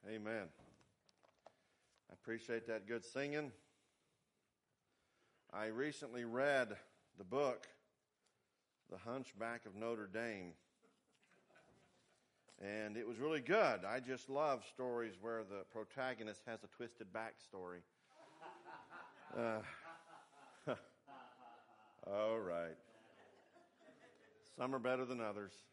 Amen. I appreciate that good singing. I recently read the book, The Hunchback of Notre Dame, and it was really good. I just love stories where the protagonist has a twisted backstory. All right. Some are better than others.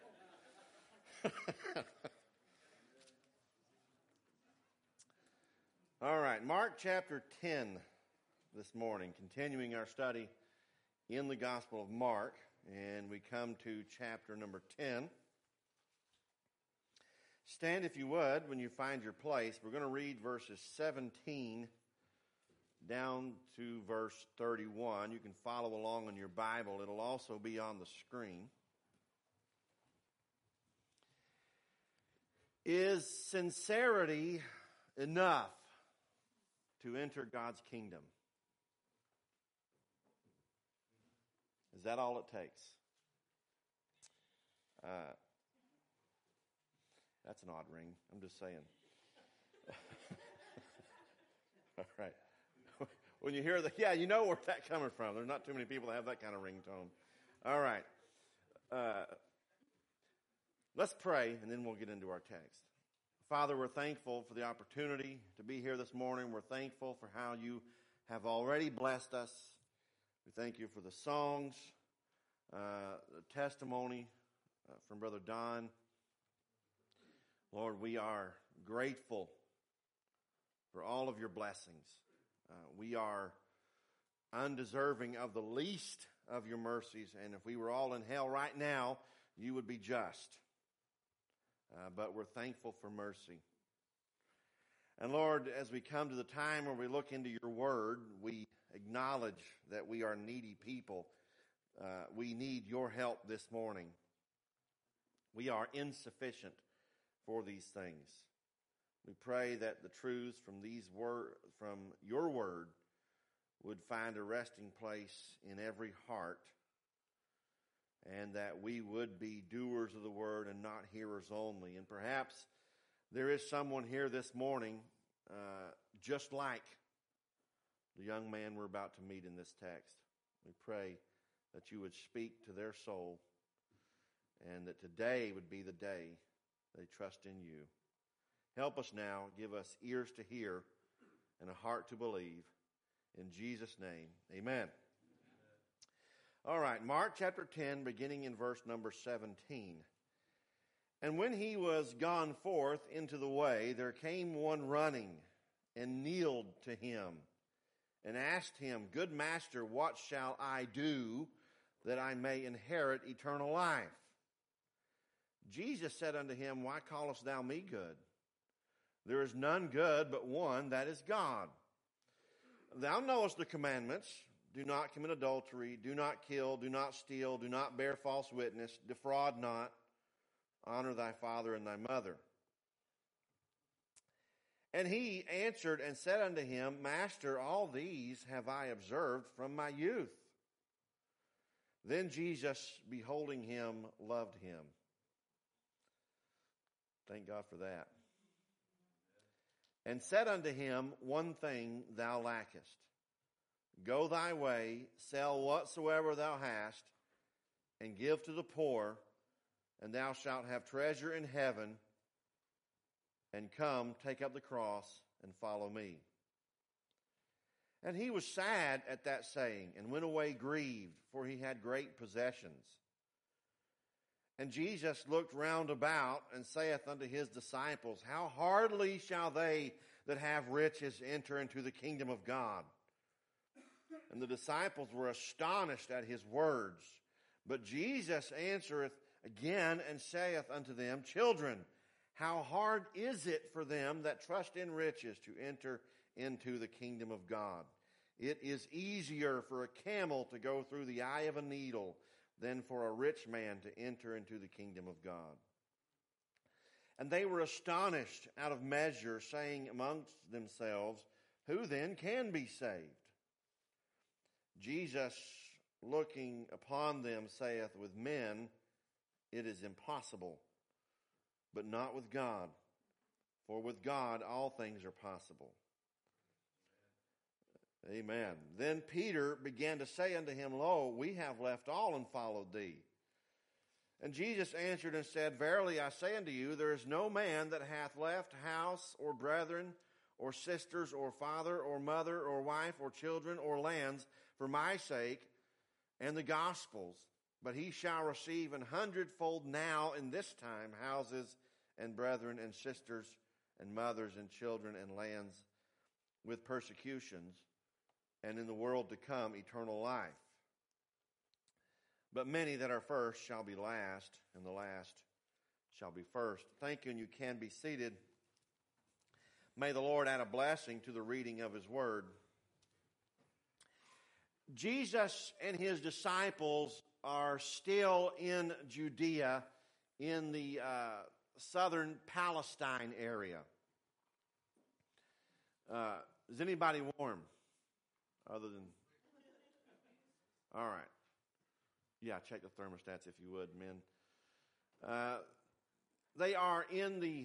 All right, Mark chapter 10 this morning, continuing our study in the Gospel of Mark, and we come to chapter number 10. Stand, if you would, when you find your place. We're going to read verses 17 down to verse 31. You can follow along in your Bible. It'll also be on the screen. Is sincerity enough to enter God's kingdom? Is that all it takes? That's an odd ring. I'm just saying. All right. When you hear that, yeah, you know where that's coming from. There's not too many people that have that kind of ringtone. All right. Let's pray, and then we'll get into our text. Father, we're thankful for the opportunity to be here this morning. We're thankful for how you have already blessed us. We thank you for the songs, the testimony from Brother Don. Lord, we are grateful for all of your blessings. We are undeserving of the least of your mercies, and if we were all in hell right now, you would be just. But we're thankful for mercy. And Lord, as we come to the time where we look into your word, we acknowledge that we are needy people. We need your help this morning. We are insufficient for these things. We pray that the truths from from your word would find a resting place in every heart, and that we would be doers of the word and not hearers only. And perhaps there is someone here this morning just like the young man we're about to meet in this text. We pray that you would speak to their soul, and that today would be the day they trust in you. Help us now. Give us ears to hear and a heart to believe. In Jesus' name, amen. All right, Mark chapter 10, beginning in verse number 17. And when he was gone forth into the way, there came one running and kneeled to him and asked him, Good master, what shall I do that I may inherit eternal life? Jesus said unto him, Why callest thou me good? There is none good but one, that is God. Thou knowest the commandments. Do not commit adultery, do not kill, do not steal, do not bear false witness, defraud not, honor thy father and thy mother. And he answered and said unto him, Master, all these have I observed from my youth. Then Jesus, beholding him, loved him. Thank God for that. And said unto him, One thing thou lackest. Go thy way, sell whatsoever thou hast, and give to the poor, and thou shalt have treasure in heaven. And come, take up the cross, and follow me. And he was sad at that saying, and went away grieved, for he had great possessions. And Jesus looked round about, and saith unto his disciples, How hardly shall they that have riches enter into the kingdom of God? And the disciples were astonished at his words. But Jesus answereth again and saith unto them, Children, how hard is it for them that trust in riches to enter into the kingdom of God? It is easier for a camel to go through the eye of a needle than for a rich man to enter into the kingdom of God. And they were astonished out of measure, saying amongst themselves, Who then can be saved? Jesus, looking upon them, saith, With men it is impossible, but not with God. For with God all things are possible. Amen. Then Peter began to say unto him, Lo, we have left all and followed thee. And Jesus answered and said, Verily I say unto you, there is no man that hath left house or brethren or sisters or father or mother or wife or children or lands for my sake and the gospel's, but he shall receive 100-fold now in this time houses and brethren and sisters and mothers and children and lands with persecutions, and in the world to come eternal life. But many that are first shall be last, and the last shall be first. Thank you, and you can be seated. May the Lord add a blessing to the reading of His Word. Jesus and His disciples are still in Judea, in the southern Palestine area. Is anybody warm? Other than, all right. Yeah, check the thermostats if you would, men. They are in the,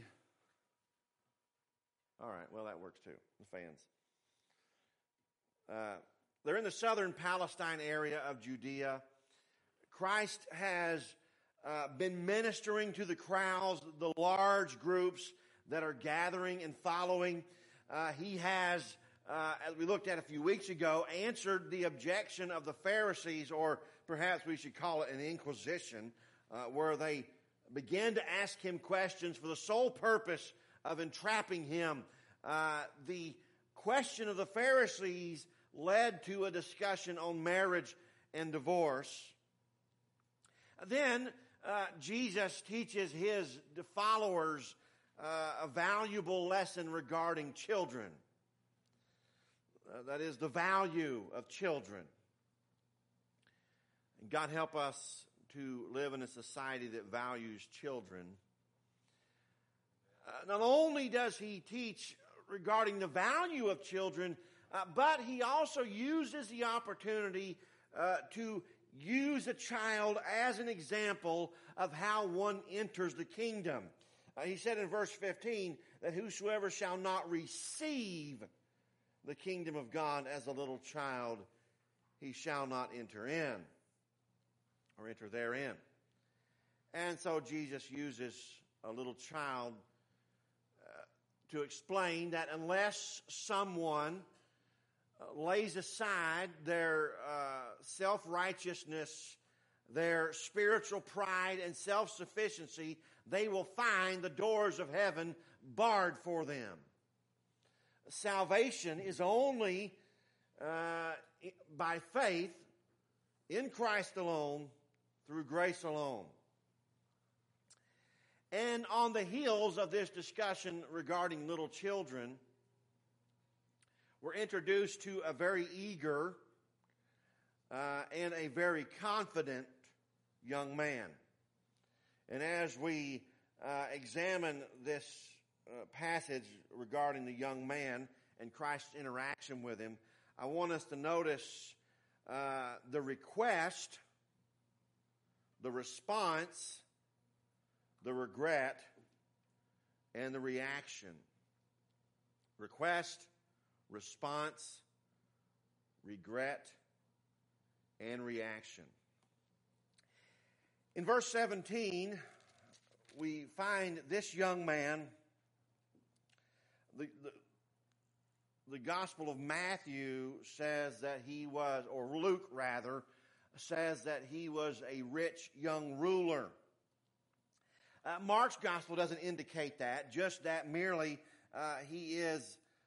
all right, well, that works too, the fans. They're in the southern Palestine area of Judea. Christ has been ministering to the crowds, the large groups that are gathering and following. He has, as we looked at a few weeks ago, answered the objection of the Pharisees, or perhaps we should call it an inquisition, where they began to ask him questions for the sole purpose of entrapping him. The question of the Pharisees led to a discussion on marriage and divorce. Then Jesus teaches his followers a valuable lesson regarding children. That is the value of children. And God help us to live in a society that values children. Not only does he teach regarding the value of children, but he also uses the opportunity to use a child as an example of how one enters the kingdom. He said in verse 15 that whosoever shall not receive the kingdom of God as a little child, he shall not enter in or enter therein. And so Jesus uses a little child to explain that unless someone lays aside their self-righteousness, their spiritual pride and self-sufficiency, they will find the doors of heaven barred for them. Salvation is only by faith in Christ alone, through grace alone. And on the heels of this discussion regarding little children, we're introduced to a very eager and a very confident young man. And as we examine this passage regarding the young man and Christ's interaction with him, I want us to notice the request, the response, the regret, and the reaction. Request, response, regret, and reaction. In verse 17, we find this young man. The Gospel of Matthew says that he was, or Luke rather, says that he was a rich young ruler. Mark's Gospel doesn't indicate that, just that merely he is,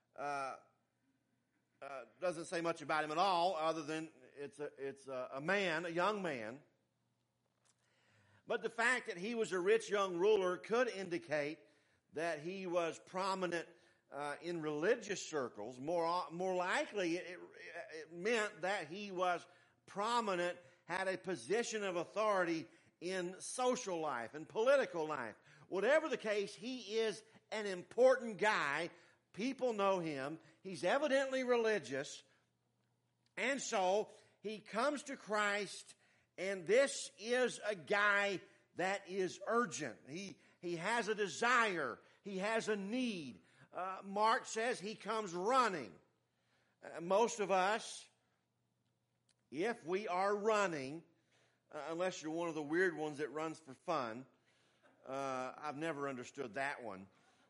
doesn't say much about him at all, other than it's a man, a young man. But the fact that he was a rich young ruler could indicate that he was prominent in religious circles. More likely, it meant that he was prominent, had a position of authority in social life and political life. Whatever the case, he is an important guy. People know him. He's evidently religious. And so he comes to Christ, and this is a guy that is urgent. He has a desire. he has a need. Mark says he comes running. Most of us, if we are running, unless you're one of the weird ones that runs for fun, I've never understood that one.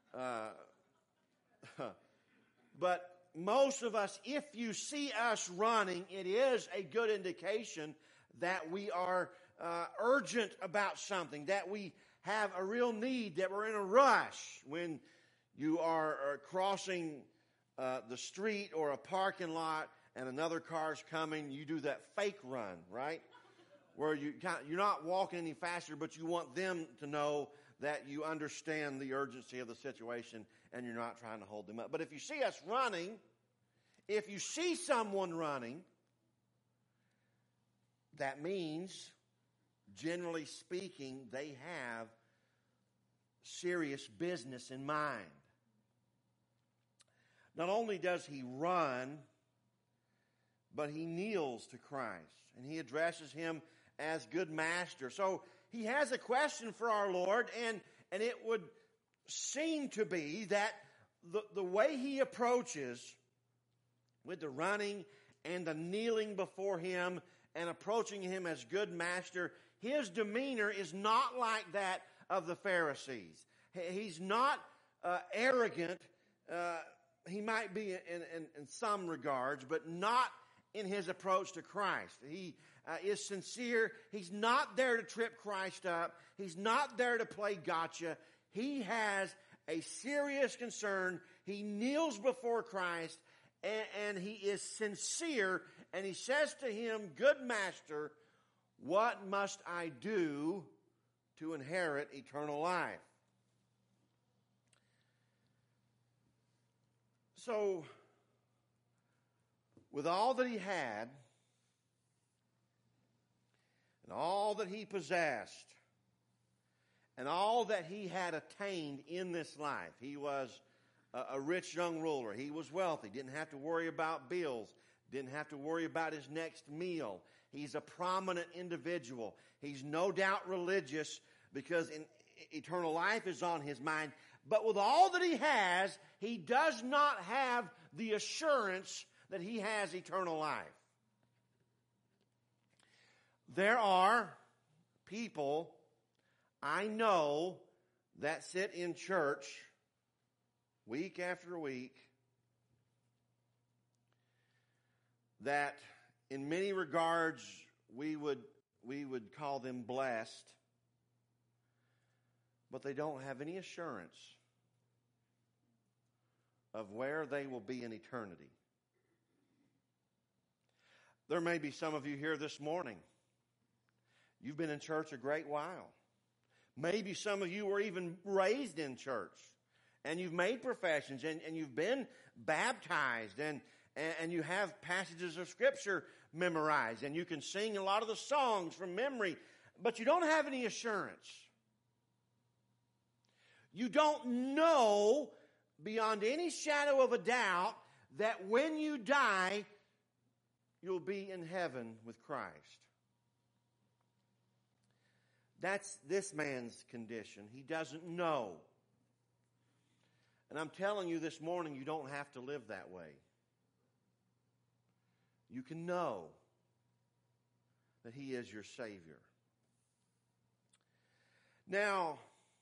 But most of us, if you see us running, it is a good indication that we are urgent about something, that we have a real need, that we're in a rush. When you are crossing the street or a parking lot and another car's coming, you do that fake run, right? Where you're not walking any faster, but you want them to know that you understand the urgency of the situation and you're not trying to hold them up. But if you see us running, if you see someone running, that means, generally speaking, they have serious business in mind. Not only does he run, but he kneels to Christ and he addresses him as good master. So he has a question for our Lord, and it would seem to be that the way he approaches with the running and the kneeling before him and approaching him as good master, his demeanor is not like that of the Pharisees. He's not arrogant. He might be in some regards, but not in his approach to Christ. He is sincere. He's not there to trip Christ up. He's not there to play gotcha. He has a serious concern. He kneels before Christ, and he is sincere, and he says to him, "Good master, what must I do to inherit eternal life?" So, with all that he had, and all that he possessed, and all that he had attained in this life, he was a rich young ruler. He was wealthy, didn't have to worry about bills, didn't have to worry about his next meal. He's a prominent individual. He's no doubt religious because eternal life is on his mind. But with all that he has, he does not have the assurance that he has eternal life. There are people I know that sit in church week after week that in many regards we would call them blessed, but they don't have any assurance of where they will be in eternity. There may be some of you here this morning. You've been in church a great while. Maybe some of you were even raised in church, and you've made professions, and you've been baptized, and you have passages of Scripture memorized, and you can sing a lot of the songs from memory, but you don't have any assurance. You don't know beyond any shadow of a doubt that when you die, you'll be in heaven with Christ. That's this man's condition. He doesn't know. And I'm telling you this morning, you don't have to live that way. You can know that he is your Savior. Now,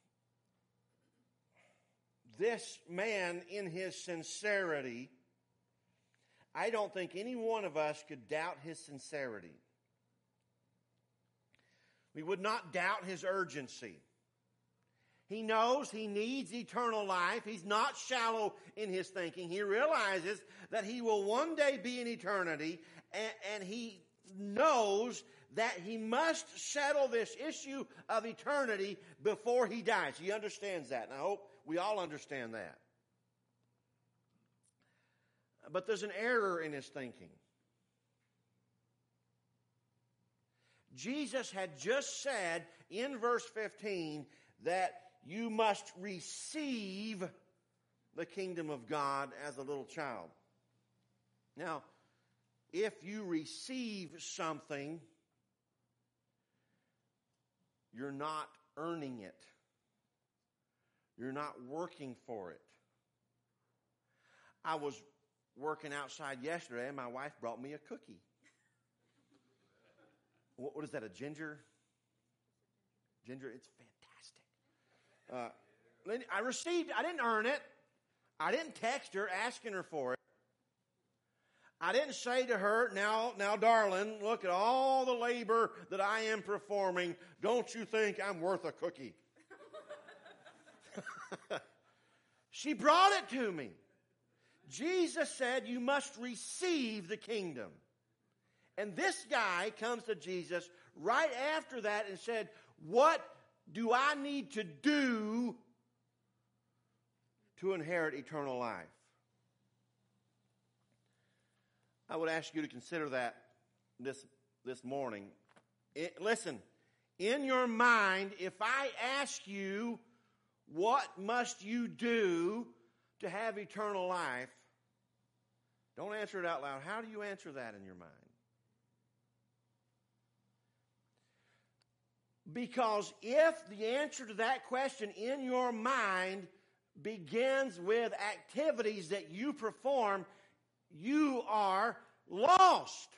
this man, in his sincerity, I don't think any one of us could doubt his sincerity. We would not doubt his urgency. He knows he needs eternal life. He's not shallow in his thinking. He realizes that he will one day be in eternity, and he knows that he must settle this issue of eternity before he dies. He understands that, and I hope we all understand that. But there's an error in his thinking. Jesus had just said in verse 15 that you must receive the kingdom of God as a little child. Now, if you receive something, you're not earning it. You're not working for it. I was working outside yesterday, and my wife brought me a cookie. What is that, a ginger? Ginger, it's fantastic. I didn't earn it. I didn't text her asking her for it. I didn't say to her, now, darling, look at all the labor that I am performing. Don't you think I'm worth a cookie? She brought it to me. Jesus said you must receive the kingdom. And this guy comes to Jesus right after that and said, what do I need to do to inherit eternal life? I would ask you to consider that this morning. Listen, in your mind, if I ask you, what must you do to have eternal life? Don't answer it out loud. How do you answer that in your mind? Because if the answer to that question in your mind begins with activities that you perform, you are lost.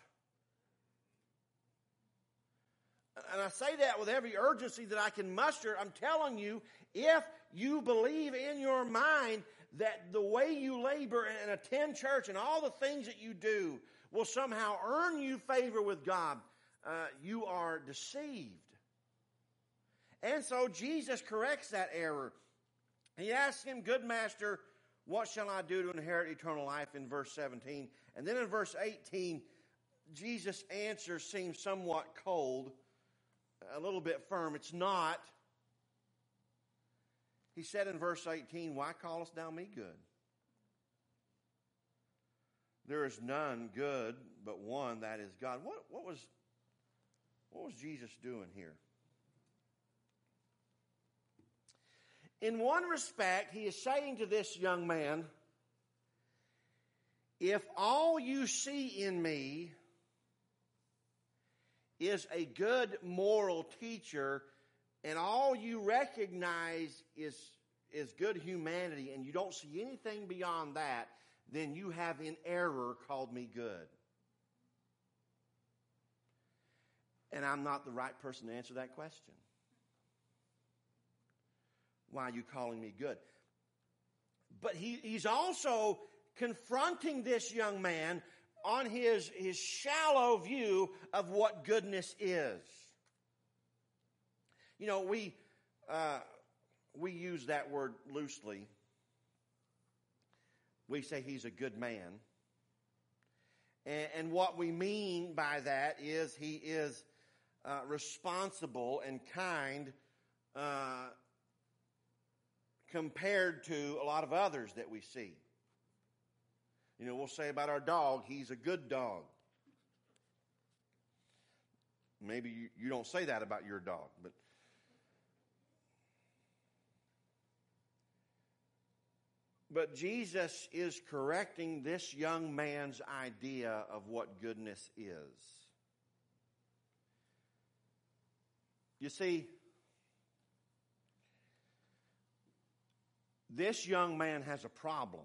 And I say that with every urgency that I can muster. I'm telling you, if you believe in your mind that the way you labor and attend church and all the things that you do will somehow earn you favor with God, you are deceived. And so Jesus corrects that error. He asks him, good master, what shall I do to inherit eternal life, in verse 17. And then in verse 18, Jesus' answer seems somewhat cold, a little bit firm. It's not. He said in verse 18, why callest thou me good? There is none good but one, that is God. What was Jesus doing here? In one respect, he is saying to this young man, if all you see in me is a good moral teacher, and all you recognize is good humanity, and you don't see anything beyond that, then you have in error called me good. And I'm not the right person to answer that question. Why are you calling me good? But he's also confronting this young man on his shallow view of what goodness is. You know, we use that word loosely. We say he's a good man. And what we mean by that is he is responsible and kind compared to a lot of others that we see. You know, we'll say about our dog, he's a good dog. Maybe you don't say that about your dog, but Jesus is correcting this young man's idea of what goodness is. You see, this young man has a problem.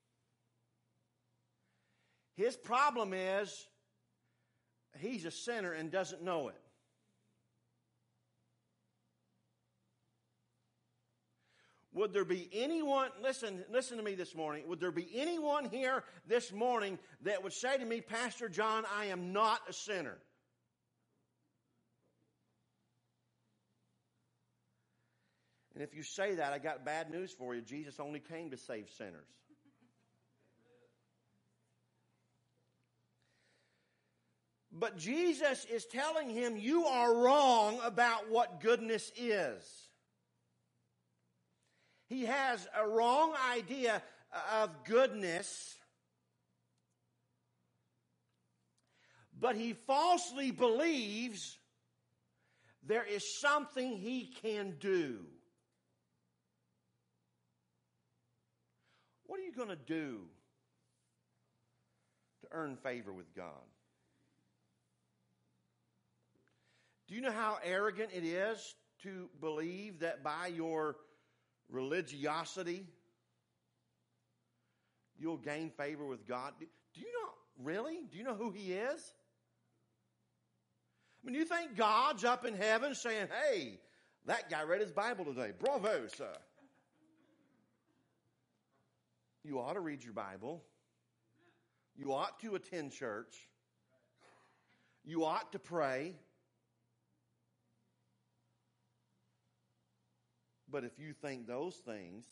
His problem is he's a sinner and doesn't know it. Would there be anyone, listen to me this morning, would there be anyone here this morning that would say to me, Pastor John, I am not a sinner? And if you say that, I got bad news for you. Jesus only came to save sinners. But Jesus is telling him, you are wrong about what goodness is. He has a wrong idea of goodness, but he falsely believes there is something he can do. What are you going to do to earn favor with God? Do you know how arrogant it is to believe that by your religiosity, you'll gain favor with God. Do you know, really? Do you know who He is? I mean, you think God's up in heaven saying, hey, that guy read his Bible today. Bravo, sir. You ought to read your Bible. You ought to attend church. You ought to pray. But if you think those things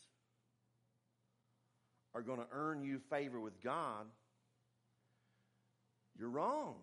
are going to earn you favor with God, you're wrong.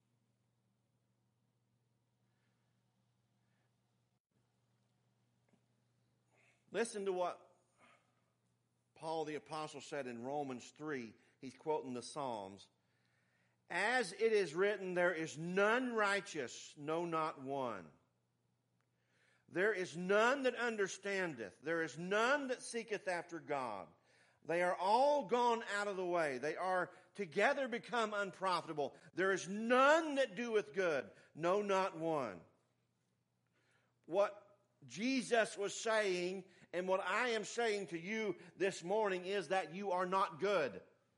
Listen to what Paul the Apostle said in Romans 3. He's quoting the Psalms. As it is written, there is none righteous, no, not one. There is none that understandeth. There is none that seeketh after God. They are all gone out of the way. They are together become unprofitable. There is none that doeth good, no, not one. What Jesus was saying, and what I am saying to you this morning, is that you are not good.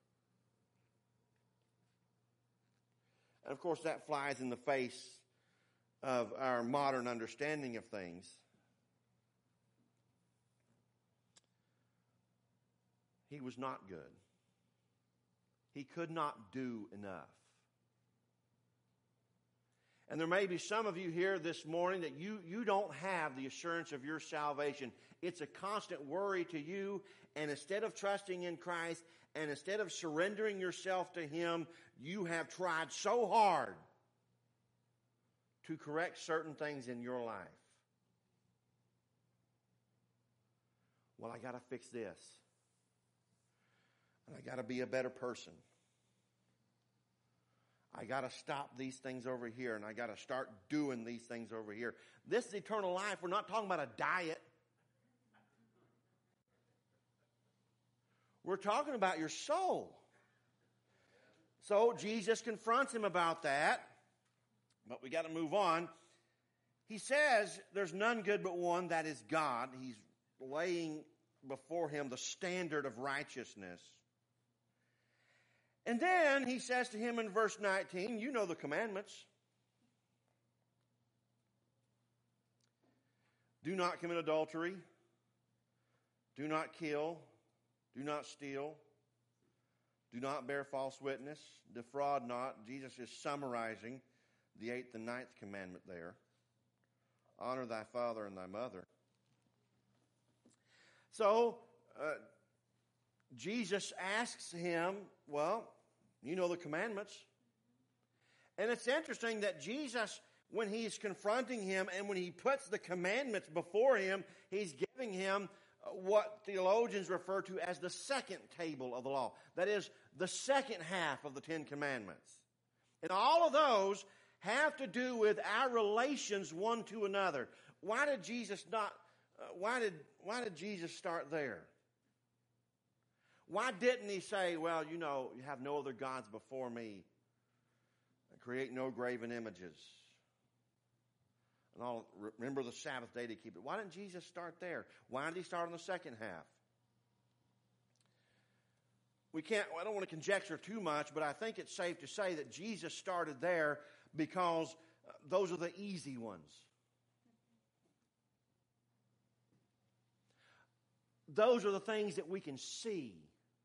And of course, that flies in the face of our modern understanding of things. He was not good. He could not do enough. And there may be some of you here this morning that you don't have the assurance of your salvation. It's a constant worry to you, and instead of trusting in Christ, and instead of surrendering yourself to Him, you have tried so hard to correct certain things in your life. Well, I got to fix this. And I got to be a better person. I got to stop these things over here, and I got to start doing these things over here. This is eternal life. We're not talking about a diet. We're talking about your soul. So Jesus confronts him about that. But we got to move on. He says there's none good but one, that is God. He's laying before him the standard of righteousness. And then he says to him in verse 19, you know the commandments. Do not commit adultery. Do not kill. Do not steal. Do not bear false witness. Defraud not. Jesus is summarizing the 8th and 9th commandment there. Honor thy father and thy mother. So, Jesus asks him, well, you know the commandments. And it's interesting that Jesus, when he's confronting him and when he puts the commandments before him, he's giving him what theologians refer to as the second table of the law. That is, the second half of the 10 Commandments. And all of those have to do with our relations one to another. Why did Jesus Jesus start there? Why didn't he say, well, you know, you have no other gods before me. Create no graven images. And all, remember the Sabbath day to keep it. Why didn't Jesus start there? Why did he start on the second half? I don't want to conjecture too much, but I think it's safe to say that Jesus started there because those are the easy ones. Those are the things that we can see.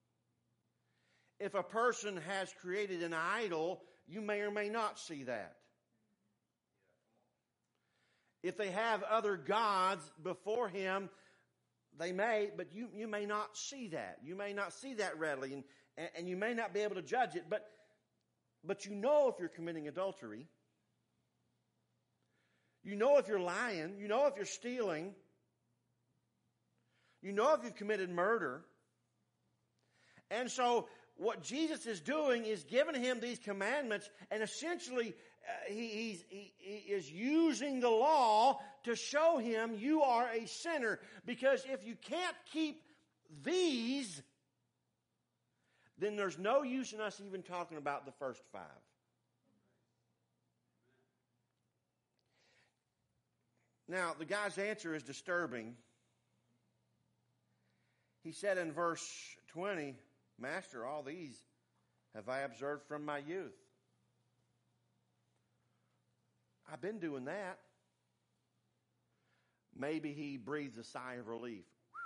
If a person has created an idol, you may or may not see that. If they have other gods before him, they may, but you may not see that. You may not see that readily, and you may not be able to judge it, but you know if you're committing adultery. You know if you're lying. You know if you're stealing. You know if you've committed murder. And so what Jesus is doing is giving him these commandments, and essentially he is using the law to show him you are a sinner. Because if you can't keep these, then there's no use in us even talking about the first 5. Now, the guy's answer is disturbing. He said in verse 20, Master, all these have I observed from my youth. I've been doing that. Maybe he breathes a sigh of relief.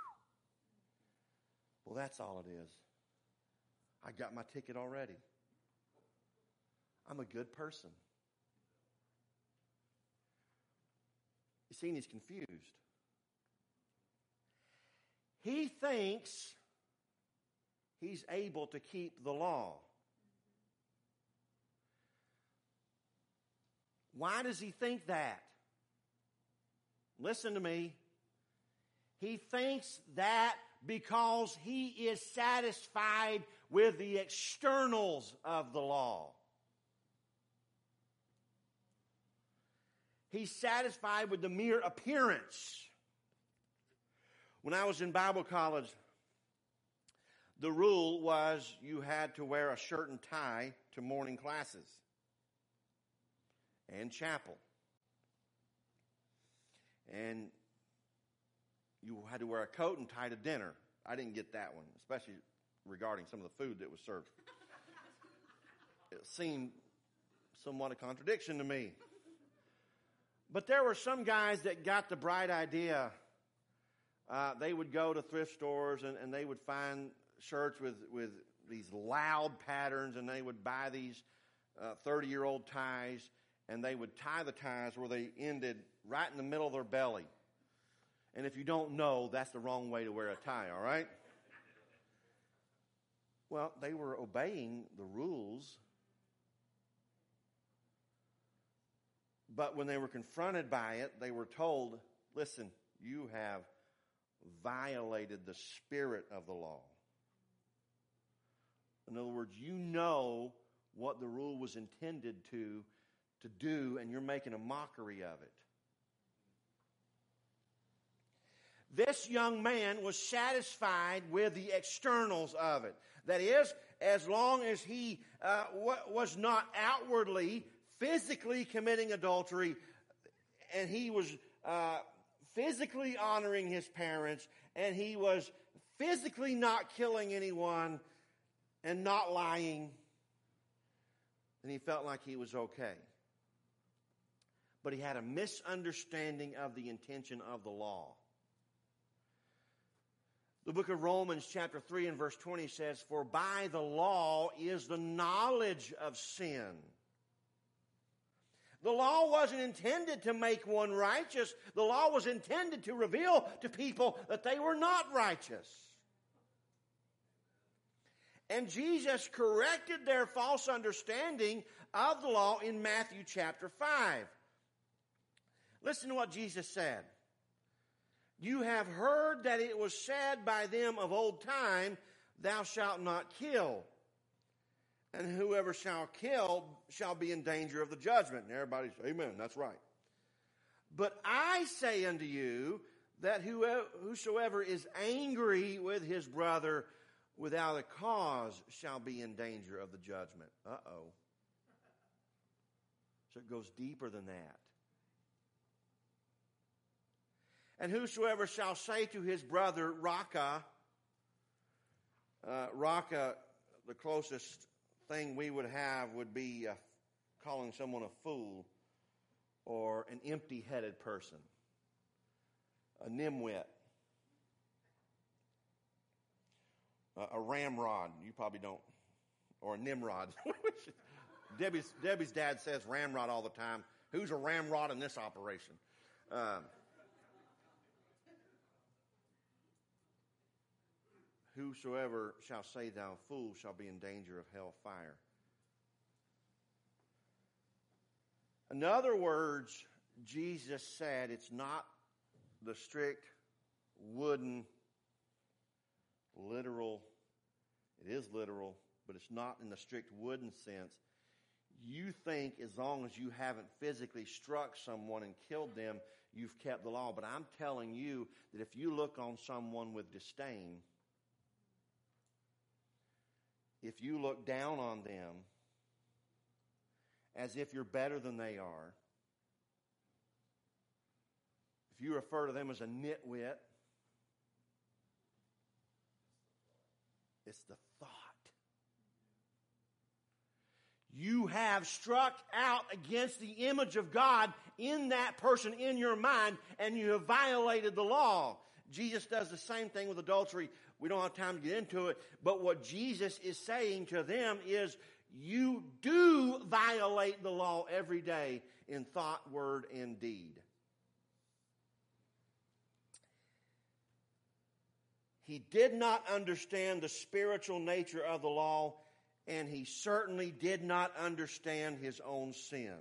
Well, that's all it is. I got my ticket already. I'm a good person. You see, he's confused. He thinks he's able to keep the law. Why does he think that? Listen to me. He thinks that because he is satisfied with the externals of the law. He's satisfied with the mere appearance. When I was in Bible college, the rule was you had to wear a shirt and tie to morning classes and chapel. And you had to wear a coat and tie to dinner. I didn't get that one, especially regarding some of the food that was served. It seemed somewhat a contradiction to me. But there were some guys that got the bright idea. They would go to thrift stores and they would find shirts with these loud patterns, and they would buy these 30-year-old ties, and they would tie the ties where they ended right in the middle of their belly. And if you don't know, that's the wrong way to wear a tie, all right? Well, they were obeying the rules. But when they were confronted by it, they were told, listen, you have violated the spirit of the law. In other words, you know what the rule was intended to do, and you're making a mockery of it. This young man was satisfied with the externals of it. That is, as long as he was not outwardly, physically committing adultery, and he was physically honoring his parents, and he was physically not killing anyone and not lying, then he felt like he was okay. But he had a misunderstanding of the intention of the law. The book of Romans chapter 3 and verse 20 says, "For by the law is the knowledge of sin." The law wasn't intended to make one righteous. The law was intended to reveal to people that they were not righteous. And Jesus corrected their false understanding of the law in Matthew chapter 5. Listen to what Jesus said. "You have heard that it was said by them of old time, 'Thou shalt not kill.' And whoever shall kill shall be in danger of the judgment." And everybody says, amen, that's right. "But I say unto you that whosoever is angry with his brother without a cause shall be in danger of the judgment." Uh-oh. So it goes deeper than that. "And whosoever shall say to his brother, Raka," the closest thing we would have would be calling someone a fool or an empty-headed person, a nimwit, a ramrod. You probably don't, or a Nimrod. Debbie's dad says ramrod all the time. Who's a ramrod in this operation? "Whosoever shall say thou fool shall be in danger of hell fire." In other words, Jesus said it's not the strict wooden, literal. It is literal, but it's not in the strict wooden sense. You think as long as you haven't physically struck someone and killed them, you've kept the law. But I'm telling you that if you look on someone with disdain, if you look down on them as if you're better than they are, if you refer to them as a nitwit, It's the thought. You have struck out against the image of God in that person, in your mind, and you have violated the law. Jesus does the same thing with adultery. We don't have time to get into it, but what Jesus is saying to them is, you do violate the law every day in thought, word, and deed. He did not understand the spiritual nature of the law, and he certainly did not understand his own sin.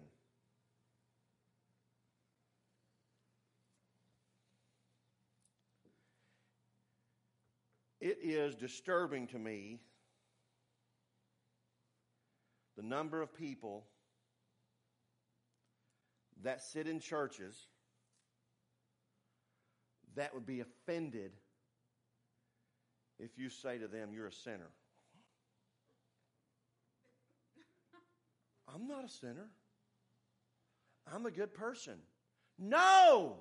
It is disturbing to me the number of people that sit in churches that would be offended if you say to them, you're a sinner. I'm not a sinner. I'm a good person. No!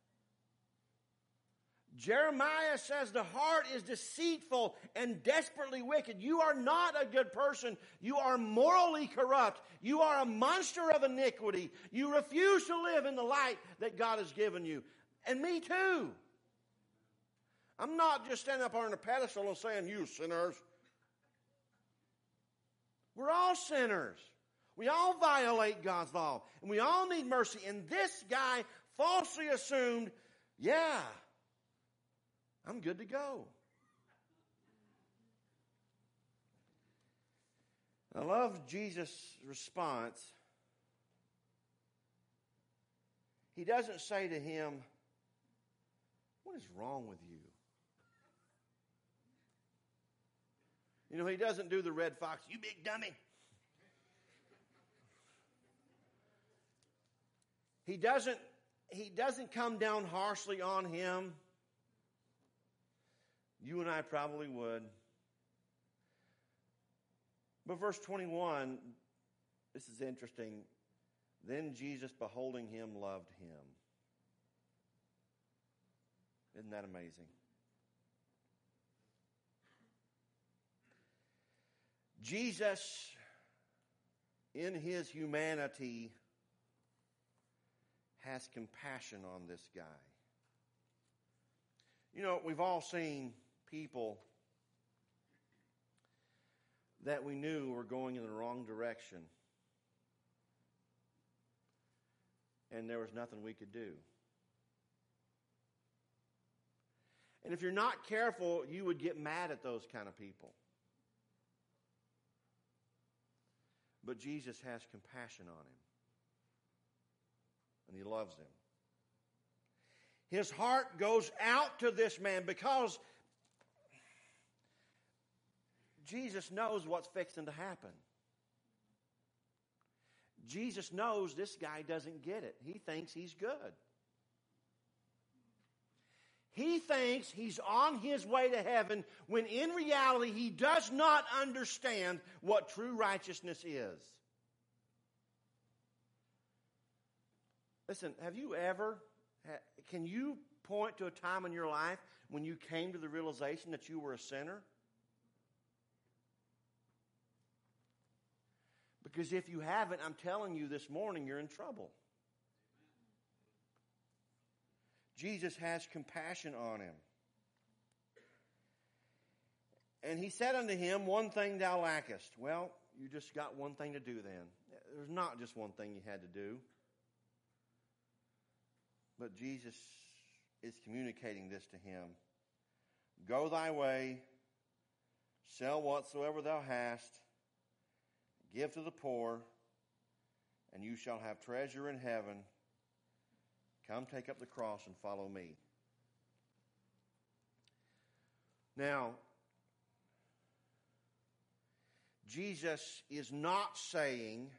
Jeremiah says the heart is deceitful and desperately wicked. You are not a good person. You are morally corrupt. You are a monster of iniquity. You refuse to live in the light that God has given you. And me too. I'm not just standing up on a pedestal and saying, you sinners. We're all sinners. We all violate God's law. And we all need mercy. And this guy falsely assumed, yeah, I'm good to go. I love Jesus' response. He doesn't say to him, what is wrong with you? You know, he doesn't do the red fox, you big dummy. He doesn't come down harshly on him. You and I probably would. But verse 21, this is interesting. Then Jesus, beholding him, loved him. Isn't that amazing? Jesus, in his humanity, has compassion on this guy. You know, we've all seen people that we knew were going in the wrong direction, and there was nothing we could do. And if you're not careful, you would get mad at those kind of people. But Jesus has compassion on him, and he loves him. His heart goes out to this man because Jesus knows what's fixing to happen. Jesus knows this guy doesn't get it. He thinks he's good. He thinks he's on his way to heaven when in reality he does not understand what true righteousness is. Listen, can you point to a time in your life when you came to the realization that you were a sinner? Because if you haven't, I'm telling you this morning, you're in trouble. Jesus has compassion on him. And he said unto him, one thing thou lackest. Well, you just got one thing to do then. There's not just one thing you had to do. But Jesus is communicating this to him. Go thy way, sell whatsoever thou hast, give to the poor, and you shall have treasure in heaven. Come take up the cross and follow me. Now, Jesus is not saying,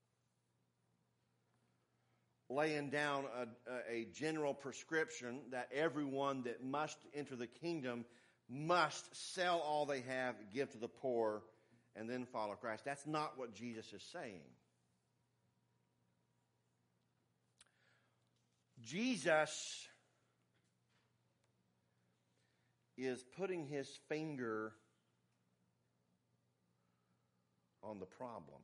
laying down a general prescription that everyone that must enter the kingdom must sell all they have, give to the poor, and then follow Christ. That's not what Jesus is saying. Jesus is putting his finger on the problem.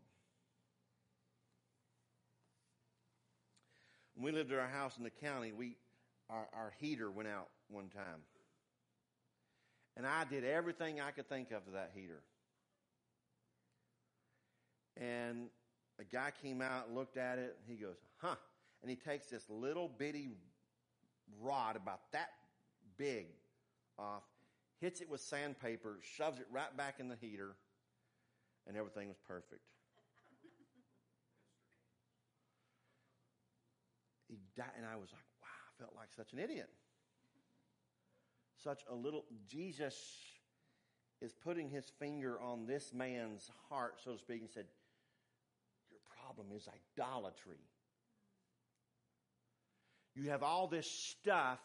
When we lived at our house in the county, our heater went out one time. And I did everything I could think of to that heater. And a guy came out and looked at it, and he goes, huh. And he takes this little bitty rod about that big off, hits it with sandpaper, shoves it right back in the heater, and everything was perfect. He died, and I was like, wow, I felt like such an idiot. Jesus is putting his finger on this man's heart, so to speak, and said, your problem is idolatry. You have all this stuff.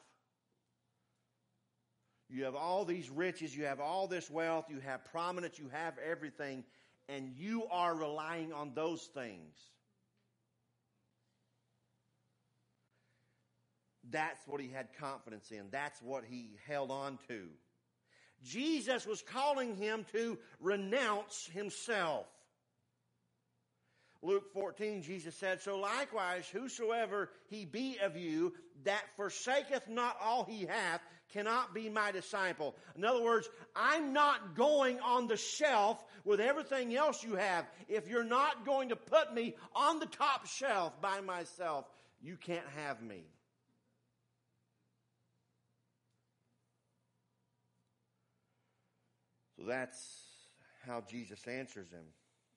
You have all these riches. You have all this wealth. You have prominence. You have everything. And you are relying on those things. That's what he had confidence in. That's what he held on to. Jesus was calling him to renounce himself. Luke 14, Jesus said, so likewise, whosoever he be of you that forsaketh not all he hath cannot be my disciple. In other words, I'm not going on the shelf with everything else you have. If you're not going to put me on the top shelf by myself, you can't have me. So that's how Jesus answers him.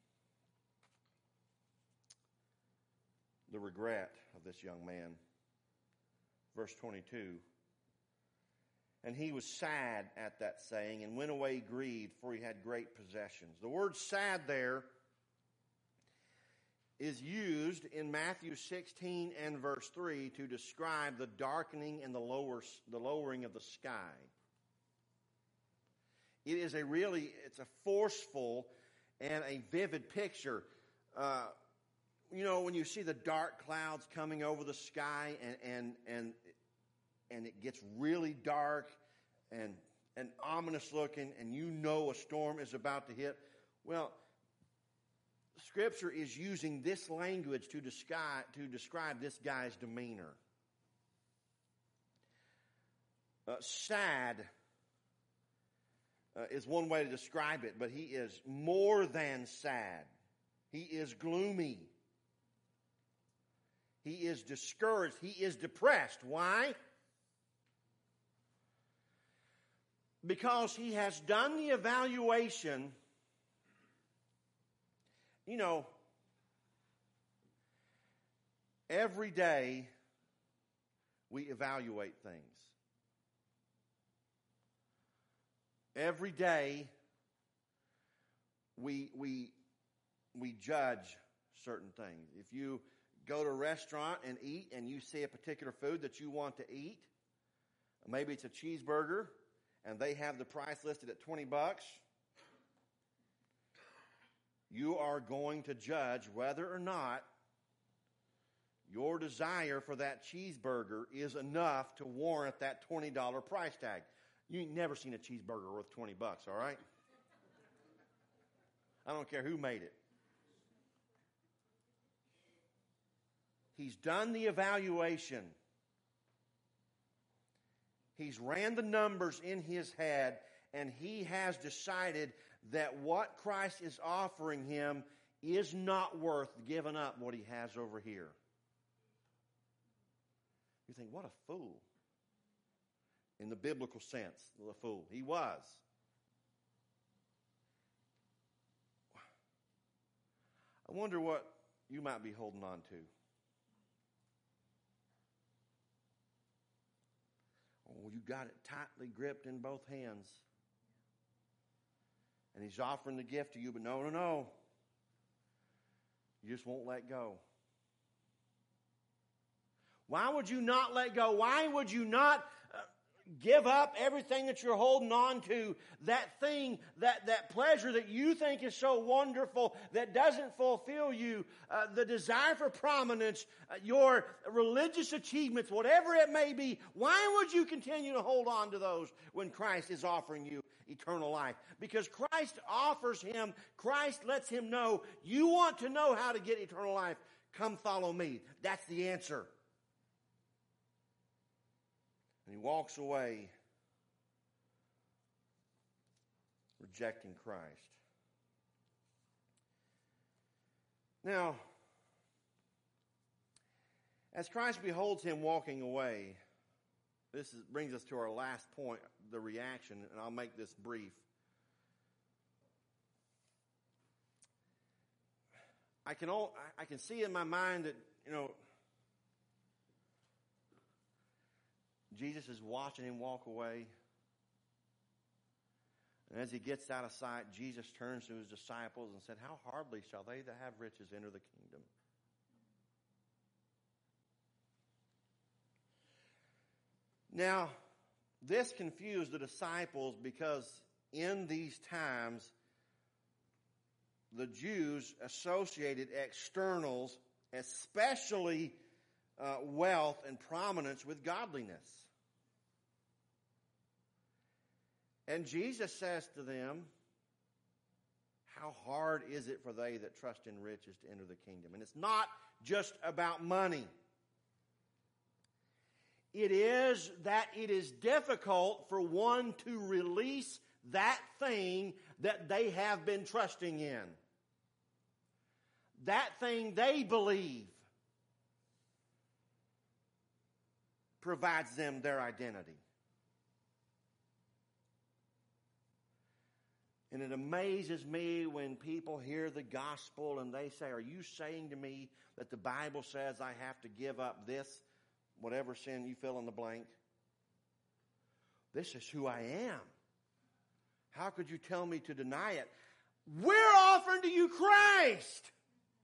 The regret of this young man. Verse 22. And he was sad at that saying and went away grieved, for he had great possessions. The word sad there is used in Matthew 16 and verse 3 to describe the darkening and the lowering of the sky. It is it's a forceful and a vivid picture. When you see the dark clouds coming over the sky and it gets really dark and ominous looking, and you know a storm is about to hit. Well, Scripture is using this language to describe this guy's demeanor. Sad is one way to describe it, but he is more than sad. He is gloomy. He is discouraged. He is depressed. Why? Because he has done the evaluation. Every day we evaluate things. Every day we judge certain things. If you go to a restaurant and eat and you see a particular food that you want to eat, maybe it's a cheeseburger and they have the price listed at $20, you are going to judge whether or not your desire for that cheeseburger is enough to warrant that $20 price tag. You ain't never seen a cheeseburger worth $20, all right? I don't care who made it. He's done the evaluation. He's ran the numbers in his head, and he has decided that what Christ is offering him is not worth giving up what he has over here. You think, what a fool. In the biblical sense, the fool. He was. I wonder what you might be holding on to. Oh, you got it tightly gripped in both hands. And he's offering the gift to you, but no. You just won't let go. Why would you not let go? Why would you not give up everything that you're holding on to? That thing, that pleasure that you think is so wonderful that doesn't fulfill you, the desire for prominence, your religious achievements, whatever it may be. Why would you continue to hold on to those when Christ is offering you eternal life. Because Christ offers him, Christ lets him know, you want to know how to get eternal life, come follow me. That's the answer. And he walks away rejecting Christ. Now, as Christ beholds him walking away, brings us to our last point, the reaction, and I'll make this brief. I can see in my mind that, Jesus is watching him walk away. And as he gets out of sight, Jesus turns to his disciples and said, how hardly shall they that have riches enter the kingdom? Now, this confused the disciples because in these times, the Jews associated externals, especially wealth and prominence, with godliness. And Jesus says to them, how hard is it for they that trust in riches to enter the kingdom? And it's not just about money. It is that it is difficult for one to release that thing that they have been trusting in. That thing they believe provides them their identity. And it amazes me when people hear the gospel and they say, are you saying to me that the Bible says I have to give up this, whatever sin you fill in the blank? This is who I am. How could you tell me to deny it? We're offering to you Christ.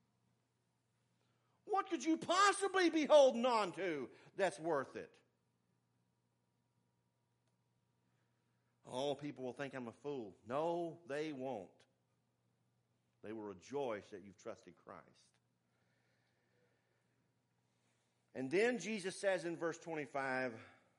What could you possibly be holding on to that's worth it? Oh, people will think I'm a fool. No, they won't. They will rejoice that you've trusted Christ. And then Jesus says in verse 25,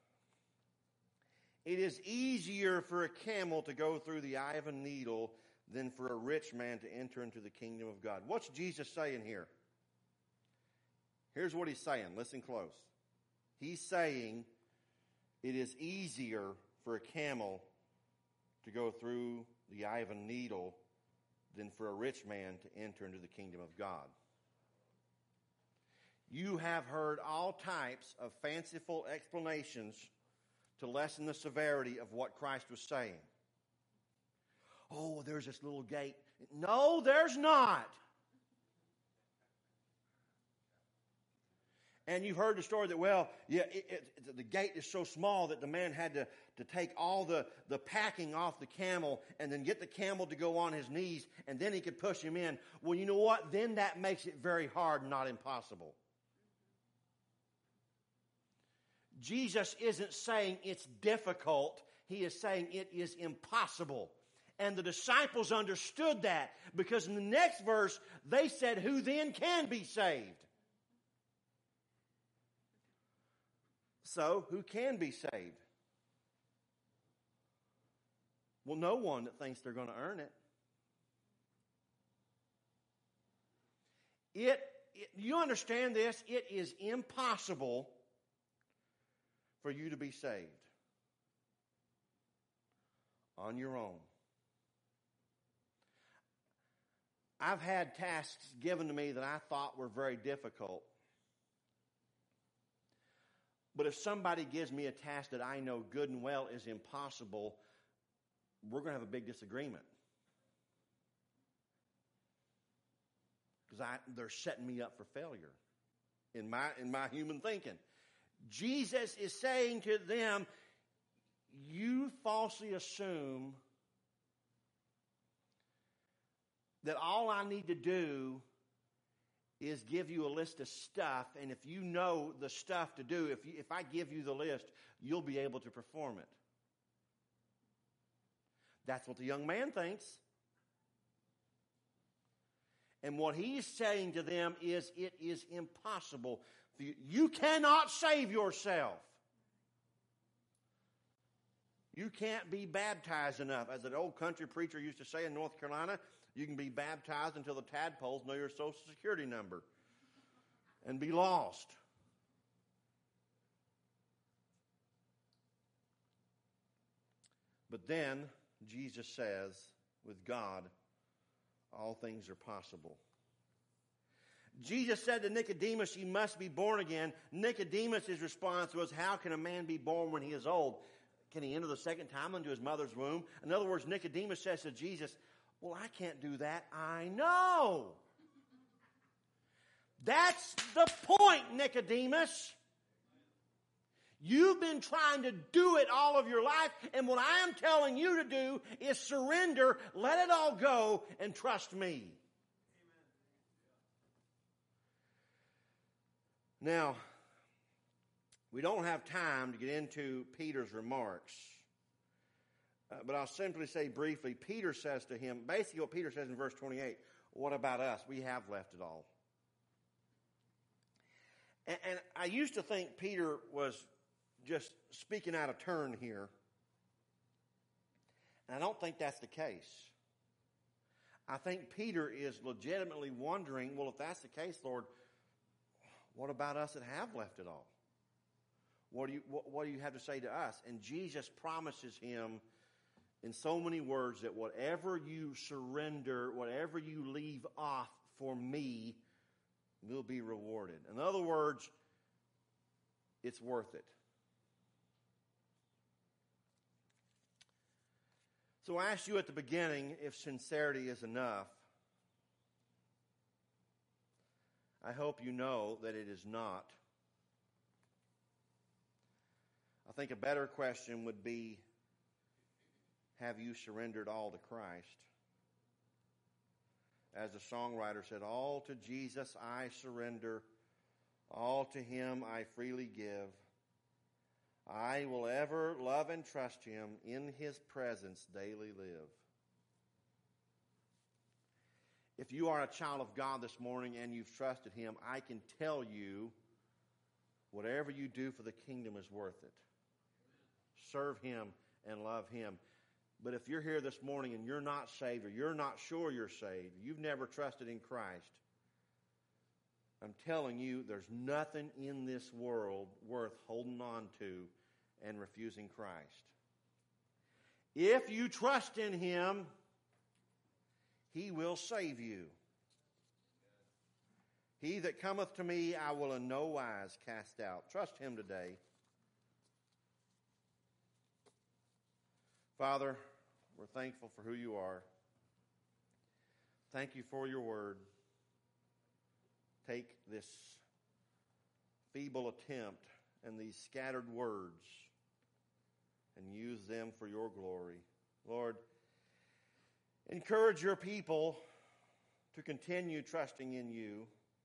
it is easier for a camel to go through the eye of a needle than for a rich man to enter into the kingdom of God. What's Jesus saying here? Here's what he's saying. Listen close. He's saying it is easier for a camel to go through the eye of a needle than for a rich man to enter into the kingdom of God. You have heard all types of fanciful explanations to lessen the severity of what Christ was saying. Oh, there's this little gate. No, there's not. And you've heard the story that, the gate is so small that the man had to take all the packing off the camel and then get the camel to go on his knees, and then he could push him in. Well, you know what? Then that makes it very hard, not impossible. Jesus isn't saying it's difficult. He is saying it is impossible. And the disciples understood that because in the next verse, they said, who then can be saved? So, who can be saved? Well, no one that thinks they're going to earn it. You understand this? It is impossible for you to be saved on your own. I've had tasks given to me that I thought were very difficult. But if somebody gives me a task that I know good and well is impossible, we're going to have a big disagreement. Because they're setting me up for failure in my human thinking. Jesus is saying to them, you falsely assume that all I need to do is give you a list of stuff, and if you know the stuff to do, if I give you the list, you'll be able to perform it. That's what the young man thinks. And what he's saying to them is, it is impossible. You cannot save yourself. You can't be baptized enough. As an old country preacher used to say in North Carolina, you can be baptized until the tadpoles know your Social Security number and be lost. But then Jesus says, with God, all things are possible. Jesus said to Nicodemus, you must be born again. Nicodemus' response was, how can a man be born when he is old? Can he enter the second time into his mother's womb? In other words, Nicodemus says to Jesus, well, I can't do that. I know. That's the point, Nicodemus. You've been trying to do it all of your life, and what I am telling you to do is surrender, let it all go, and trust me. Now, we don't have time to get into Peter's remarks, but I'll simply say briefly, Peter says to him, basically what Peter says in verse 28, what about us? We have left it all. And I used to think Peter was just speaking out of turn here. And I don't think that's the case. I think Peter is legitimately wondering, well, if that's the case, Lord, what about us that have left it all? What do you have to say to us? And Jesus promises him in so many words that whatever you surrender, whatever you leave off for me, will be rewarded. In other words, it's worth it. So I asked you at the beginning if sincerity is enough. I hope you know that it is not. I think a better question would be, have you surrendered all to Christ? As the songwriter said, all to Jesus I surrender, all to him I freely give. I will ever love and trust him, in his presence daily live. If you are a child of God this morning and you've trusted him, I can tell you, whatever you do for the kingdom is worth it. Serve him and love him. But if you're here this morning and you're not saved, or you're not sure you're saved, you've never trusted in Christ, I'm telling you, there's nothing in this world worth holding on to and refusing Christ. If you trust in him, he will save you. He that cometh to me, I will in no wise cast out. Trust him today. Father, we're thankful for who you are. Thank you for your word. Take this feeble attempt and these scattered words and use them for your glory. Lord, encourage your people to continue trusting in you,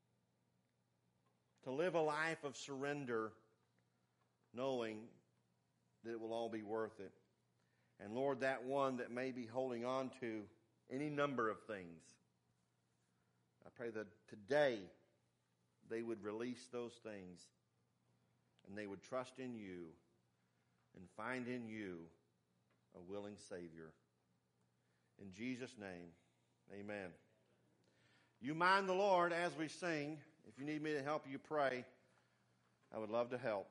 to live a life of surrender, knowing that it will all be worth it. And Lord, that one that may be holding on to any number of things, I pray that today they would release those things and they would trust in you and find in you a willing Savior. In Jesus' name, amen. You mind the Lord as we sing. If you need me to help you pray, I would love to help.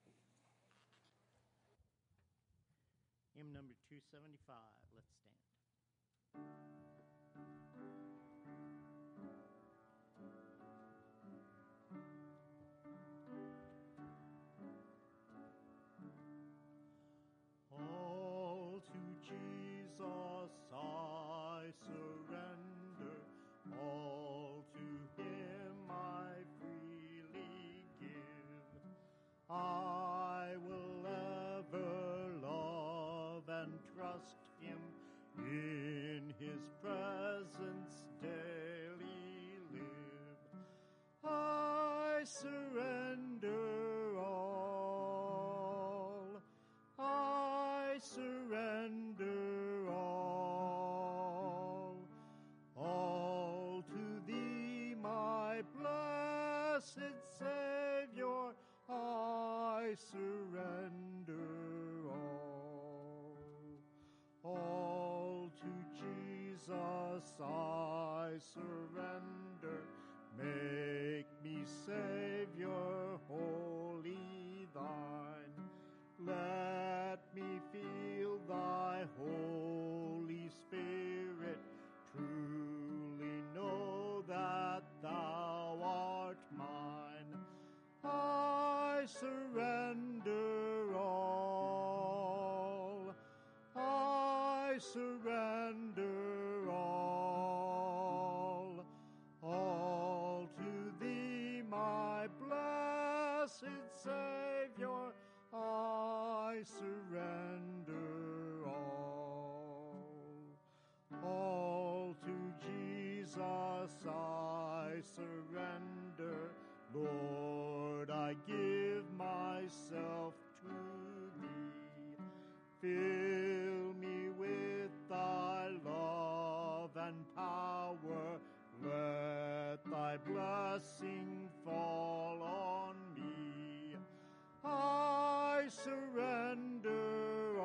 Hymn number 275. Let's stand. All to Jesus I surrender, all to him I freely give. I will ever love and trust him, in his presence daily live. I surrender all, I surrender all to thee, my blessed Savior, I surrender all. I surrender. Make me Savior, wholly thine. Let me feel thy Holy Spirit, truly know that thou art mine. I surrender all. I surrender all. All to thee, my blessed Savior, I surrender all. All to Jesus I surrender. Lord, I give myself to thee. Fill me with thy love and power. Let thy blessing fall on me. I surrender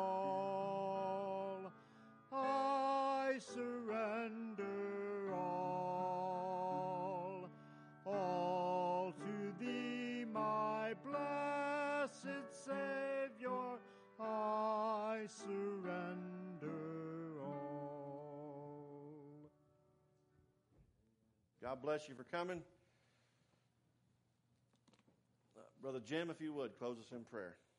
all. I surrender all. All to thee, my blessed Savior, I surrender all. God bless you for coming. Brother Jim, if you would, close us in prayer.